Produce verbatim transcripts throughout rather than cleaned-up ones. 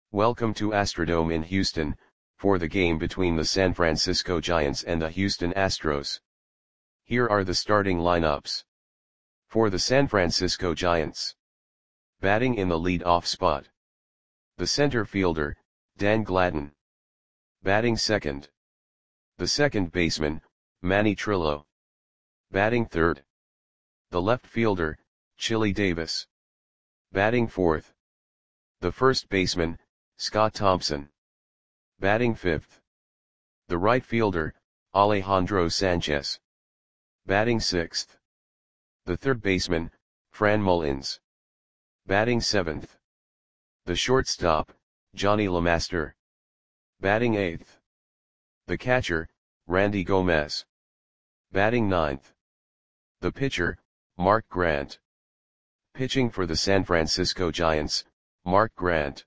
Welcome to Astrodome in Houston, for the game between the San Francisco Giants and the Houston Astros. Here are the starting lineups. For the San Francisco Giants. Batting in the lead-off spot. The center fielder, Dan Gladden. Batting second. The second baseman, Manny Trillo. Batting third. The left fielder, Chili Davis. Batting fourth. The first baseman, Scott Thompson. Batting fifth. The right fielder, Alejandro Sanchez. Batting sixth. The third baseman, Fran Mullins. Batting seventh. The shortstop, Johnny LeMaster. Batting eighth. The catcher, Randy Gomez. Batting ninth. The pitcher, Mark Grant. Pitching for the San Francisco Giants, Mark Grant.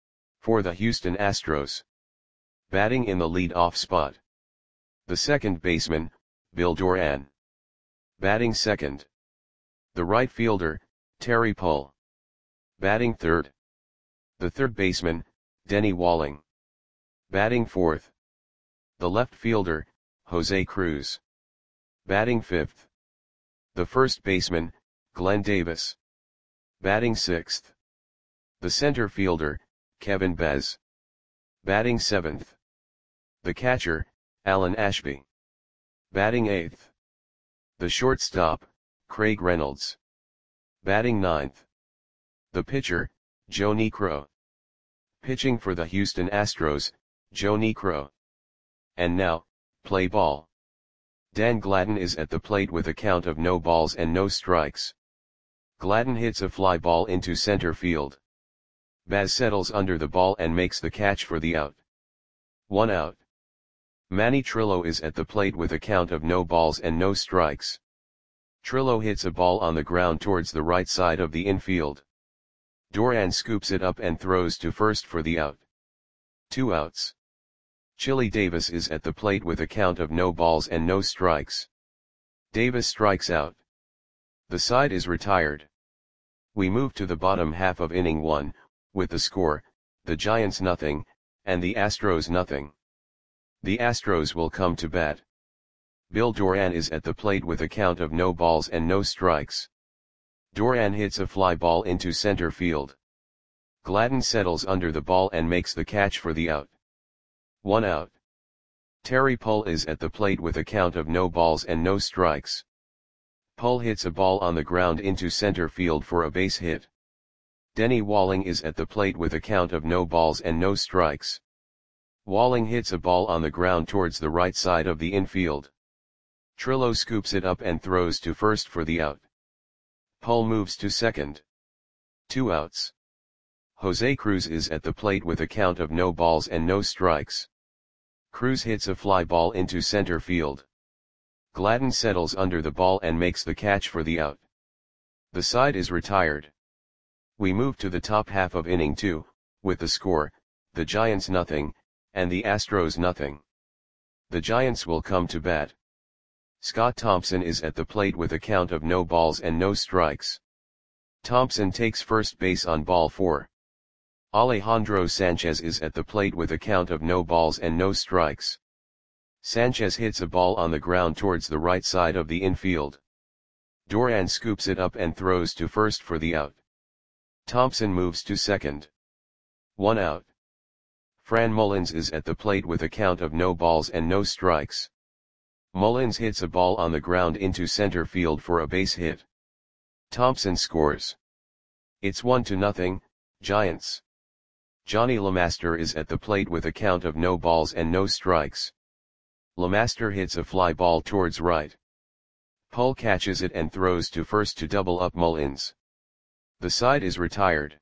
For the Houston Astros. Batting in the lead-off spot. The second baseman, Bill Doran. Batting second. The right fielder, Terry Pull. Batting third. The third baseman, Denny Walling. Batting fourth. The left fielder, Jose Cruz. Batting fifth. The first baseman, Glenn Davis. Batting sixth. The center fielder, Kevin Bez. Batting seventh. The catcher, Alan Ashby. Batting eighth. The shortstop, Craig Reynolds. Batting ninth. The pitcher, Joe Niekro. Pitching for the Houston Astros, Joe Niekro. And now, play ball. Dan Gladden is at the plate with a count of no balls and no strikes. Gladden hits a fly ball into center field. Baz settles under the ball and makes the catch for the out. One out. Manny Trillo is at the plate with a count of no balls and no strikes. Trillo hits a ball on the ground towards the right side of the infield. Doran scoops it up and throws to first for the out. Two outs. Chili Davis is at the plate with a count of no balls and no strikes. Davis strikes out. The side is retired. We move to the bottom half of inning one, with the score, the Giants nothing, and the Astros nothing. The Astros will come to bat. Bill Doran is at the plate with a count of no balls and no strikes. Doran hits a fly ball into center field. Gladden settles under the ball and makes the catch for the out. One out. Terry Pull is at the plate with a count of no balls and no strikes. Pull hits a ball on the ground into center field for a base hit. Denny Walling is at the plate with a count of no balls and no strikes. Walling hits a ball on the ground towards the right side of the infield. Trillo scoops it up and throws to first for the out. Pull moves to second. Two outs. Jose Cruz is at the plate with a count of no balls and no strikes. Cruz hits a fly ball into center field. Gladden settles under the ball and makes the catch for the out. The side is retired. We move to the top half of inning two, with the score, the Giants nothing, and the Astros nothing. The Giants will come to bat. Scott Thompson is at the plate with a count of no balls and no strikes. Thompson takes first base on ball four. Alejandro Sanchez is at the plate with a count of no balls and no strikes. Sanchez hits a ball on the ground towards the right side of the infield. Doran scoops it up and throws to first for the out. Thompson moves to second. One out. Fran Mullins is at the plate with a count of no balls and no strikes. Mullins hits a ball on the ground into center field for a base hit. Thompson scores. It's one to nothing, Giants. Johnny LeMaster is at the plate with a count of no balls and no strikes. LeMaster hits a fly ball towards right. Pull catches it and throws to first to double up Mullins. The side is retired.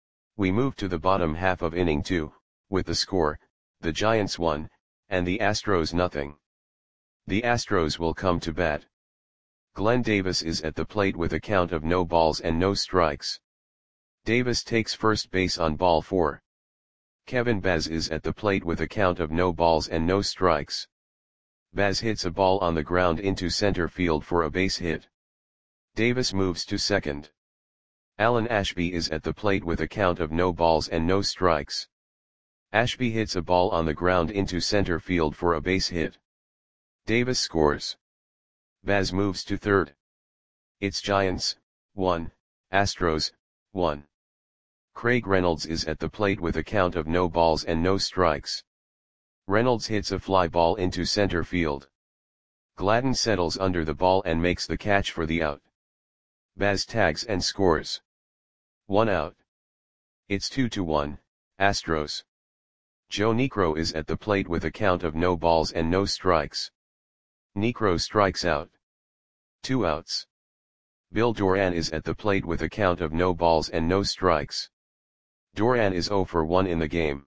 We move to the bottom half of inning two, with the score, the Giants one, and the Astros nothing. The Astros will come to bat. Glenn Davis is at the plate with a count of no balls and no strikes. Davis takes first base on ball four. Kevin Bez is at the plate with a count of no balls and no strikes. Bez hits a ball on the ground into center field for a base hit. Davis moves to second. Alan Ashby is at the plate with a count of no balls and no strikes. Ashby hits a ball on the ground into center field for a base hit. Davis scores. Baz moves to third. It's Giants, one, Astros, one. Craig Reynolds is at the plate with a count of no balls and no strikes. Reynolds hits a fly ball into center field. Gladden settles under the ball and makes the catch for the out. Baz tags and scores. One out. It's two to one, Astros. Joe Niekro is at the plate with a count of no balls and no strikes. Niekro strikes out. Two outs. Bill Doran is at the plate with a count of no balls and no strikes. Doran is zero for one in the game.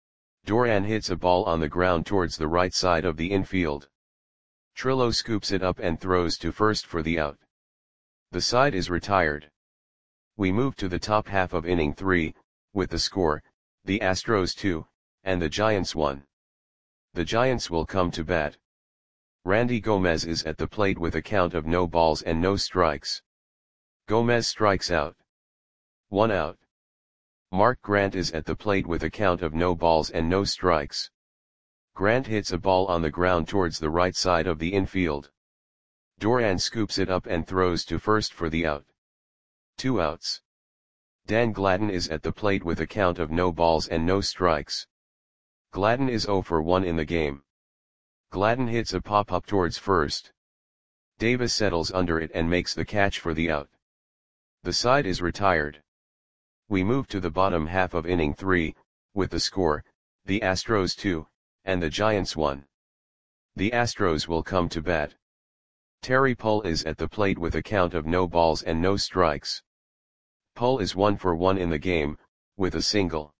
Doran hits a ball on the ground towards the right side of the infield. Trillo scoops it up and throws to first for the out. The side is retired. We move to the top half of inning three, with the score, the Astros two, and the Giants one. The Giants will come to bat. Randy Gomez is at the plate with a count of no balls and no strikes. Gomez strikes out. One out. Mark Grant is at the plate with a count of no balls and no strikes. Grant hits a ball on the ground towards the right side of the infield. Doran scoops it up and throws to first for the out. Two outs. Dan Gladden is at the plate with a count of no balls and no strikes. Gladden is zero for one in the game. Gladden hits a pop-up towards first. Davis settles under it and makes the catch for the out. The side is retired. We move to the bottom half of inning three, with the score, the Astros two, and the Giants one. The Astros will come to bat. Terry Pull is at the plate with a count of no balls and no strikes. Pull is one for one in the game, with a single.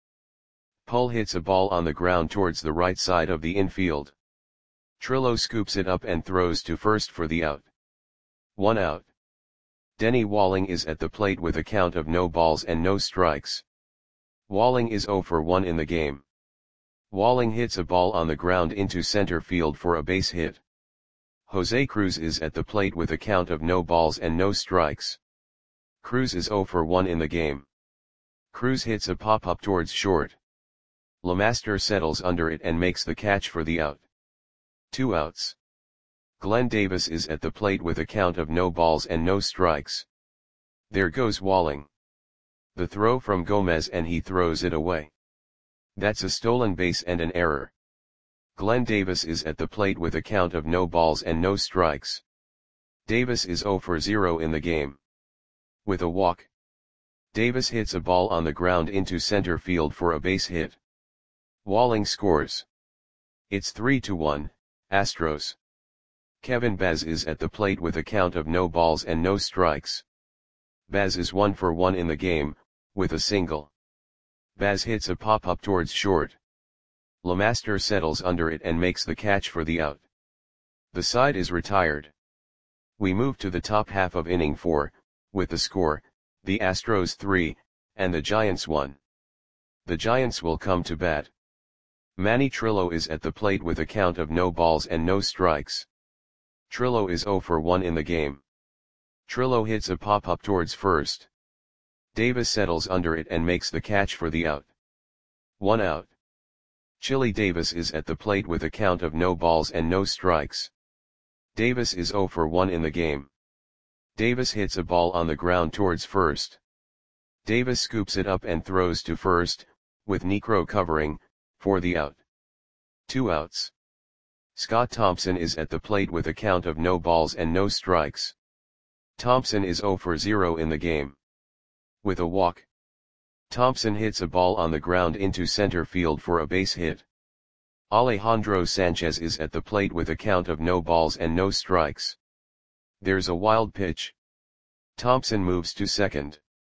Pull hits a ball on the ground towards the right side of the infield. Trillo scoops it up and throws to first for the out. One out. Denny Walling is at the plate with a count of no balls and no strikes. Walling is zero for one in the game. Walling hits a ball on the ground into center field for a base hit. Jose Cruz is at the plate with a count of no balls and no strikes. Cruz is zero for one in the game. Cruz hits a pop-up towards short. LeMaster settles under it and makes the catch for the out. Two outs. Glenn Davis is at the plate with a count of no balls and no strikes. There goes Walling. The throw from Gomez and he throws it away. That's a stolen base and an error. Glenn Davis is at the plate with a count of no balls and no strikes. Davis is zero for zero in the game. With a walk. Davis hits a ball on the ground into center field for a base hit. Walling scores. It's three to one, Astros. Kevin Baz is at the plate with a count of no balls and no strikes. Baz is one for one in the game, with a single. Baz hits a pop-up towards short. LeMaster settles under it and makes the catch for the out. The side is retired. We move to the top half of inning four, with the score, the Astros three, and the Giants one. The Giants will come to bat. Manny Trillo is at the plate with a count of no balls and no strikes. Trillo is zero for one in the game. Trillo hits a pop-up towards first. Davis settles under it and makes the catch for the out. One out. Chili Davis is at the plate with a count of no balls and no strikes. Davis is zero for one in the game. Davis hits a ball on the ground towards first. Davis scoops it up and throws to first, with Niekro covering, for the out. Two outs. Scott Thompson is at the plate with a count of no balls and no strikes. Thompson is zero for zero in the game. With a walk. Thompson hits a ball on the ground into center field for a base hit. Alejandro Sanchez is at the plate with a count of no balls and no strikes. There's a wild pitch. Thompson moves to second.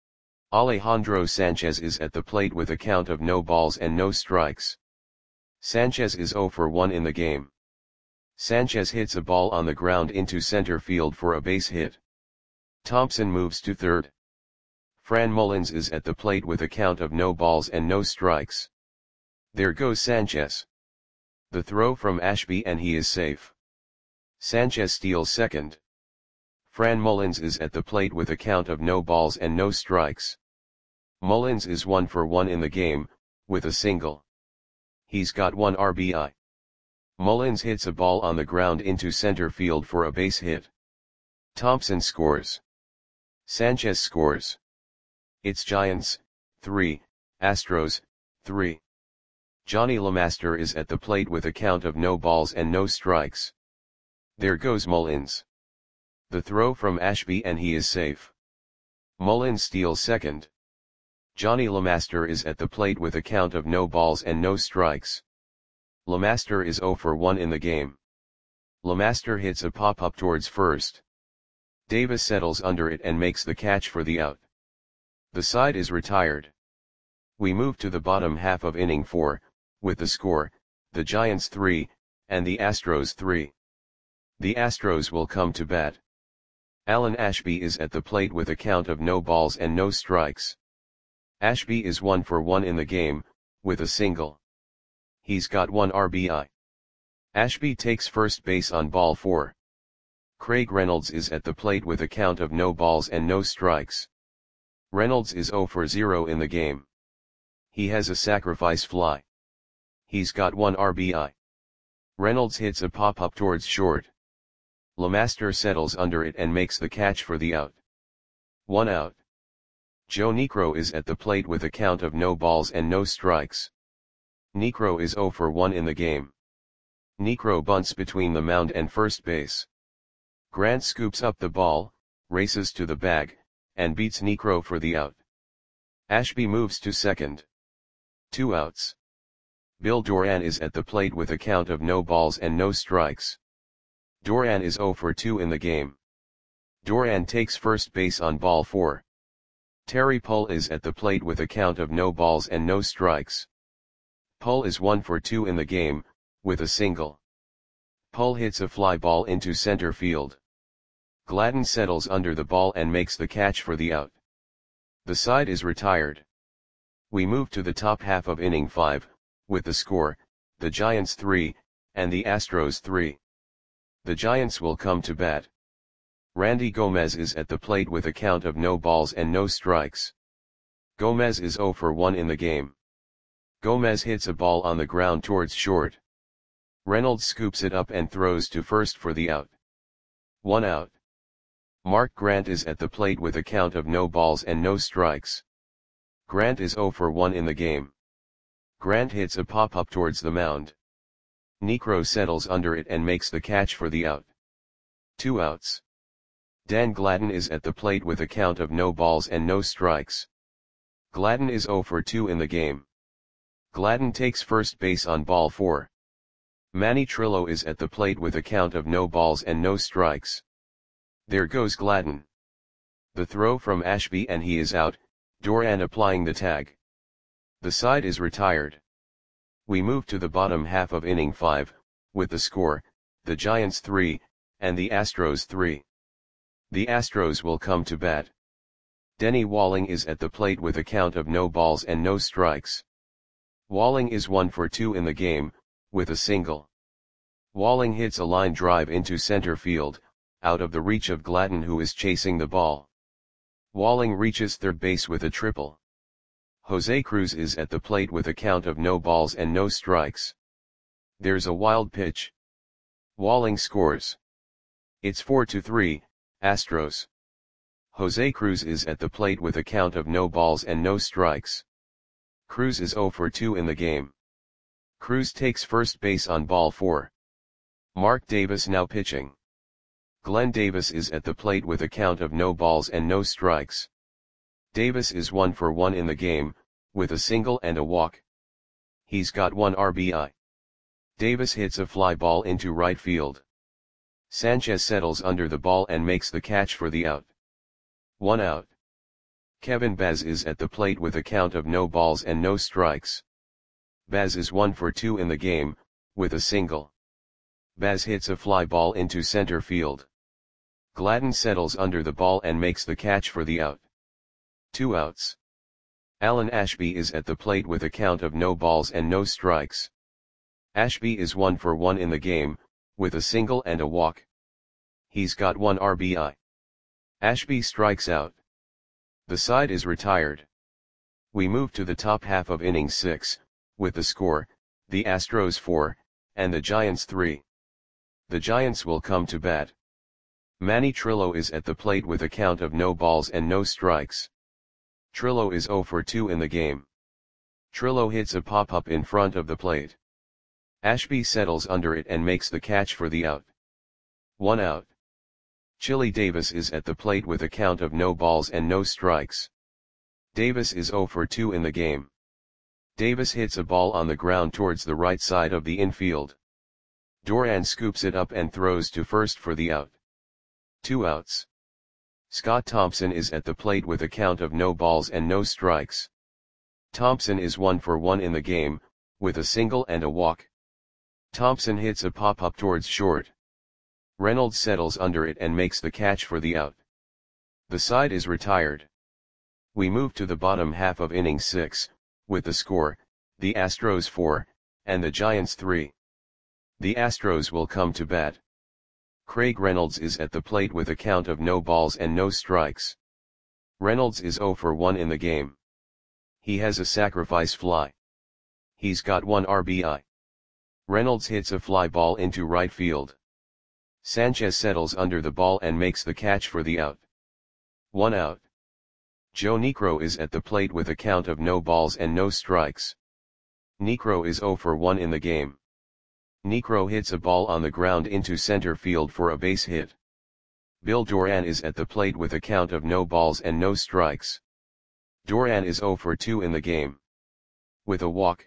Alejandro Sanchez is at the plate with a count of no balls and no strikes. Sanchez is zero for one in the game. Sanchez hits a ball on the ground into center field for a base hit. Thompson moves to third. Fran Mullins is at the plate with a count of no balls and no strikes. There goes Sanchez. The throw from Ashby and he is safe. Sanchez steals second. Fran Mullins is at the plate with a count of no balls and no strikes. Mullins is one for one in the game, with a single. He's got one R B I. Mullins hits a ball on the ground into center field for a base hit. Thompson scores. Sanchez scores. It's Giants, three, Astros, three. Johnny LeMaster is at the plate with a count of no balls and no strikes. There goes Mullins. The throw from Ashby and he is safe. Mullins steals second. Johnny LeMaster is at the plate with a count of no balls and no strikes. LeMaster is zero for one in the game. LeMaster hits a pop-up towards first. Davis settles under it and makes the catch for the out. The side is retired. We move to the bottom half of inning four, with the score, the Giants three, and the Astros three. The Astros will come to bat. Alan Ashby is at the plate with a count of no balls and no strikes. Ashby is one for one in the game, with a single. He's got one R B I. Ashby takes first base on ball four. Craig Reynolds is at the plate with a count of no balls and no strikes. Reynolds is zero for zero in the game. He has a sacrifice fly. He's got one R B I. Reynolds hits a pop-up towards short. LeMaster settles under it and makes the catch for the out. One out. Joe Niekro is at the plate with a count of no balls and no strikes. Niekro is zero for one in the game. Niekro bunts between the mound and first base. Grant scoops up the ball, races to the bag, and beats Niekro for the out. Ashby moves to second. Two outs. Bill Doran is at the plate with a count of no balls and no strikes. Doran is zero for two in the game. Doran takes first base on ball four. Terry Pull is at the plate with a count of no balls and no strikes. Pull is one for two in the game, with a single. Pull hits a fly ball into center field. Gladden settles under the ball and makes the catch for the out. The side is retired. We move to the top half of inning five, with the score, the Giants three, and the Astros three. The Giants will come to bat. Randy Gomez is at the plate with a count of no balls and no strikes. Gomez is zero for one in the game. Gomez hits a ball on the ground towards short. Reynolds scoops it up and throws to first for the out. One out. Mark Grant is at the plate with a count of no balls and no strikes. Grant is zero for one in the game. Grant hits a pop-up towards the mound. Niekro settles under it and makes the catch for the out. Two outs. Dan Gladden is at the plate with a count of no balls and no strikes. Gladden is zero for two in the game. Gladden takes first base on ball four. Manny Trillo is at the plate with a count of no balls and no strikes. There goes Gladden. The throw from Ashby and he is out, Doran applying the tag. The side is retired. We move to the bottom half of inning five, with the score, the Giants three, and the Astros three. The Astros will come to bat. Denny Walling is at the plate with a count of no balls and no strikes. Walling is one for two in the game, with a single. Walling hits a line drive into center field, out of the reach of Gladden who is chasing the ball. Walling reaches third base with a triple. Jose Cruz is at the plate with a count of no balls and no strikes. There's a wild pitch. Walling scores. It's four to three, Astros. Jose Cruz is at the plate with a count of no balls and no strikes. Cruz is zero for two in the game. Cruz takes first base on ball four. Mark Davis now pitching. Glenn Davis is at the plate with a count of no balls and no strikes. Davis is one for one in the game, with a single and a walk. He's got one R B I. Davis hits a fly ball into right field. Sanchez settles under the ball and makes the catch for the out. One out. Kevin Baz is at the plate with a count of no balls and no strikes. Baz is one for two in the game, with a single. Baz hits a fly ball into center field. Gladden settles under the ball and makes the catch for the out. Two outs. Alan Ashby is at the plate with a count of no balls and no strikes. Ashby is one for one in the game, with a single and a walk. He's got one R B I. Ashby strikes out. The side is retired. We move to the top half of inning six, with the score, the Astros four, and the Giants three. The Giants will come to bat. Manny Trillo is at the plate with a count of no balls and no strikes. Trillo is zero for two in the game. Trillo hits a pop-up in front of the plate. Ashby settles under it and makes the catch for the out. One out. Chili Davis is at the plate with a count of no balls and no strikes. Davis is zero for two in the game. Davis hits a ball on the ground towards the right side of the infield. Duran scoops it up and throws to first for the out. Two outs. Scott Thompson is at the plate with a count of no balls and no strikes. Thompson is one for one in the game, with a single and a walk. Thompson hits a pop-up towards short. Reynolds settles under it and makes the catch for the out. The side is retired. We move to the bottom half of inning six, with the score, the Astros four, and the Giants three. The Astros will come to bat. Craig Reynolds is at the plate with a count of no balls and no strikes. Reynolds is zero for one in the game. He has a sacrifice fly. He's got one R B I. Reynolds hits a fly ball into right field. Sanchez settles under the ball and makes the catch for the out. One out. Joe Niekro is at the plate with a count of no balls and no strikes. Niekro is zero for one in the game. Niekro hits a ball on the ground into center field for a base hit. Bill Duran is at the plate with a count of no balls and no strikes. Duran is zero for two in the game. With a walk.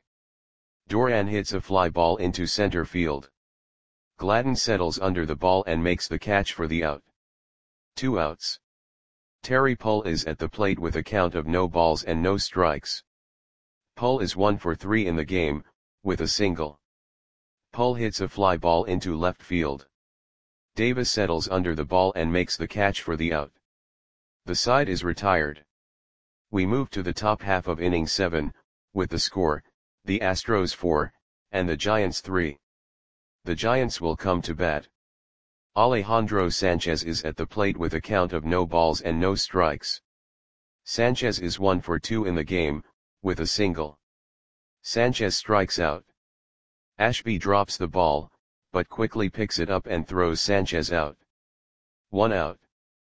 Duran hits a fly ball into center field. Gladden settles under the ball and makes the catch for the out. Two outs. Terry Pull is at the plate with a count of no balls and no strikes. Pull is one for three in the game, with a single. Pull hits a fly ball into left field. Davis settles under the ball and makes the catch for the out. The side is retired. We move to the top half of inning seven, with the score, the Astros four, and the Giants three. The Giants will come to bat. Alejandro Sanchez is at the plate with a count of no balls and no strikes. Sanchez is one for two in the game, with a single. Sanchez strikes out. Ashby drops the ball, but quickly picks it up and throws Sanchez out. One out.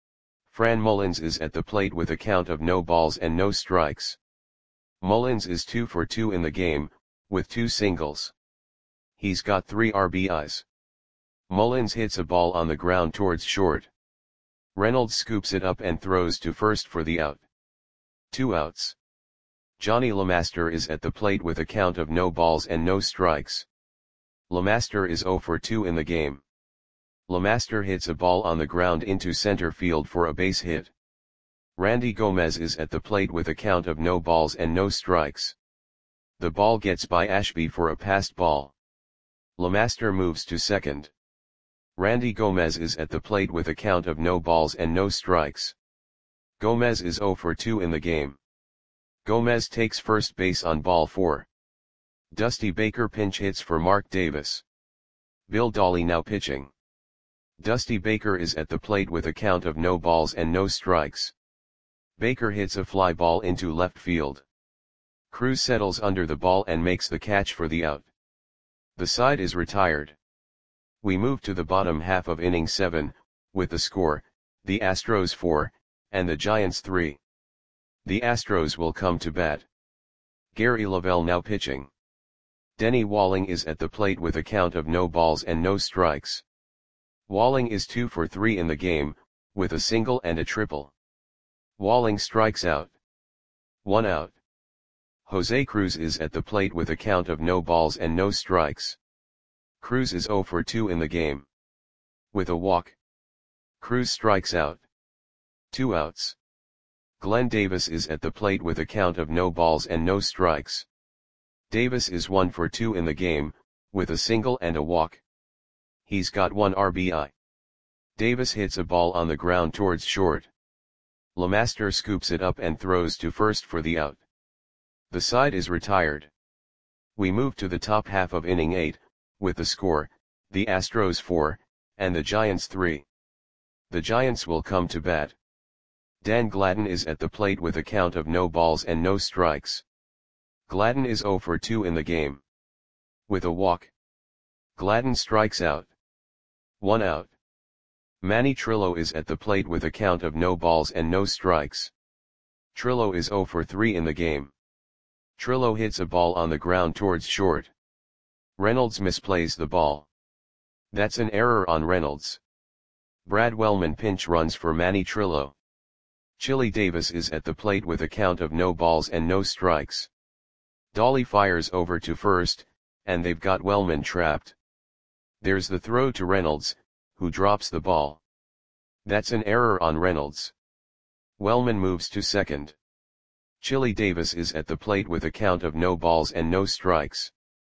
Fran Mullins is at the plate with a count of no balls and no strikes. Mullins is two for two in the game, with two singles. He's got three R B Is. Mullins hits a ball on the ground towards short. Reynolds scoops it up and throws to first for the out. Two outs. Johnny LeMaster is at the plate with a count of no balls and no strikes. LeMaster is zero for two in the game. LeMaster hits a ball on the ground into center field for a base hit. Randy Gomez is at the plate with a count of no balls and no strikes. The ball gets by Ashby for a passed ball. LeMaster moves to second. Randy Gomez is at the plate with a count of no balls and no strikes. Gomez is zero for two in the game. Gomez takes first base on ball four. Dusty Baker pinch hits for Mark Davis. Bill Dolly now pitching. Dusty Baker is at the plate with a count of no balls and no strikes. Baker hits a fly ball into left field. Cruz settles under the ball and makes the catch for the out. The side is retired. We move to the bottom half of inning seven, with the score, the Astros four, and the Giants three. The Astros will come to bat. Gary Lavelle now pitching. Denny Walling is at the plate with a count of no balls and no strikes. Walling is two for three in the game, with a single and a triple. Walling strikes out. One out. Jose Cruz is at the plate with a count of no balls and no strikes. Cruz is zero for two in the game. With a walk. Cruz strikes out. Two outs. Glenn Davis is at the plate with a count of no balls and no strikes. Davis is one for two in the game, with a single and a walk. He's got one R B I. Davis hits a ball on the ground towards short. LeMaster scoops it up and throws to first for the out. The side is retired. We move to the top half of inning eight, with the score, the Astros four, and the Giants three. The Giants will come to bat. Dan Gladden is at the plate with a count of no balls and no strikes. Gladden is zero for two in the game. With a walk, Gladden strikes out. One out. Manny Trillo is at the plate with a count of no balls and no strikes. Trillo is zero for three in the game. Trillo hits a ball on the ground towards short. Reynolds misplays the ball. That's an error on Reynolds. Brad Wellman pinch runs for Manny Trillo. Chili Davis is at the plate with a count of no balls and no strikes. Dolly fires over to first, and they've got Wellman trapped. There's the throw to Reynolds, who drops the ball. That's an error on Reynolds. Wellman moves to second. Chili Davis is at the plate with a count of no balls and no strikes.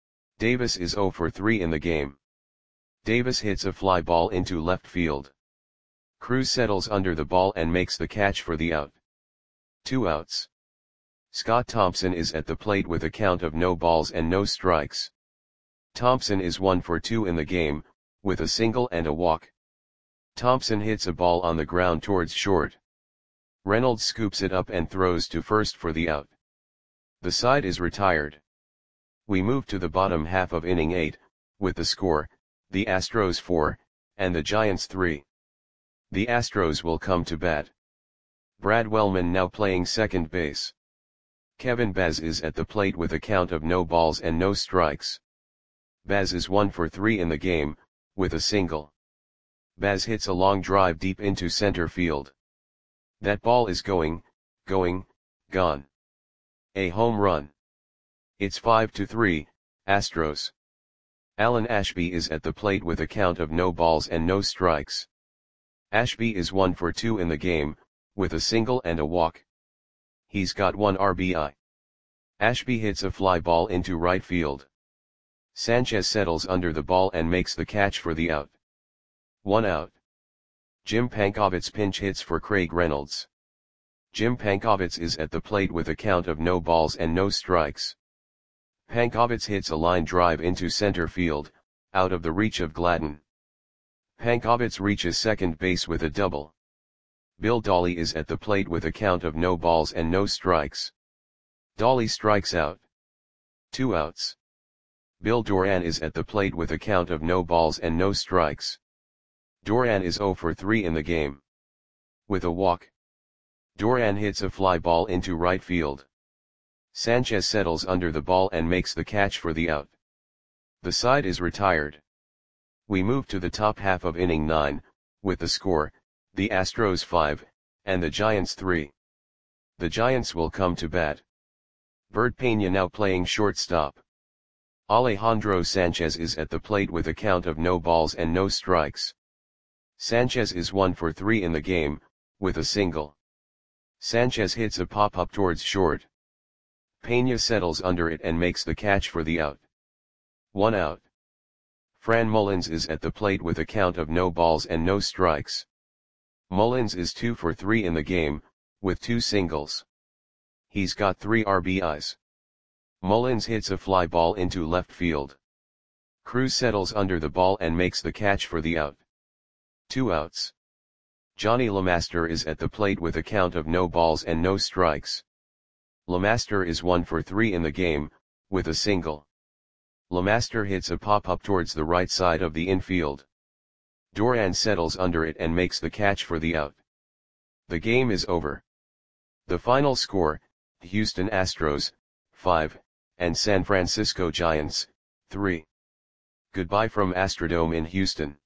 Davis is zero for three in the game. Davis hits a fly ball into left field. Cruz settles under the ball and makes the catch for the out. Two outs. Scott Thompson is at the plate with a count of no balls and no strikes. Thompson is one for two in the game, with a single and a walk. Thompson hits a ball on the ground towards short. Reynolds scoops it up and throws to first for the out. The side is retired. We move to the bottom half of inning eight, with the score, the Astros four, and the Giants three. The Astros will come to bat. Brad Wellman now playing second base. Kevin Baz is at the plate with a count of no balls and no strikes. Baz is one for three in the game, with a single. Baz hits a long drive deep into center field. That ball is going, going, gone. A home run. It's five to three, Astros. Alan Ashby is at the plate with a count of no balls and no strikes. Ashby is one for two in the game, with a single and a walk. He's got one R B I. Ashby hits a fly ball into right field. Sanchez settles under the ball and makes the catch for the out. One out. Jim Pankovitz pinch hits for Craig Reynolds. Jim Pankovitz is at the plate with a count of no balls and no strikes. Pankovitz hits a line drive into center field, out of the reach of Gladden. Pankovitz reaches second base with a double. Bill Dolly is at the plate with a count of no balls and no strikes. Dolly strikes out. Two outs. Bill Doran is at the plate with a count of no balls and no strikes. Doran is zero for three in the game. With a walk, Doran hits a fly ball into right field. Sanchez settles under the ball and makes the catch for the out. The side is retired. We move to the top half of inning nine, with the score, the Astros five, and the Giants three. The Giants will come to bat. Bert Peña now playing shortstop. Alejandro Sanchez is at the plate with a count of no balls and no strikes. Sanchez is one for three in the game, with a single. Sanchez hits a pop-up towards short. Peña settles under it and makes the catch for the out. One out. Fran Mullins is at the plate with a count of no balls and no strikes. Mullins is two for three in the game, with two singles. He's got three R B Is. Mullins hits a fly ball into left field. Cruz settles under the ball and makes the catch for the out. Two outs. Johnny LeMaster is at the plate with a count of no balls and no strikes. LeMaster is one for three in the game, with a single. LeMaster hits a pop-up towards the right side of the infield. Doran settles under it and makes the catch for the out. The game is over. The final score, Houston Astros, five, and San Francisco Giants, three. Goodbye from Astrodome in Houston.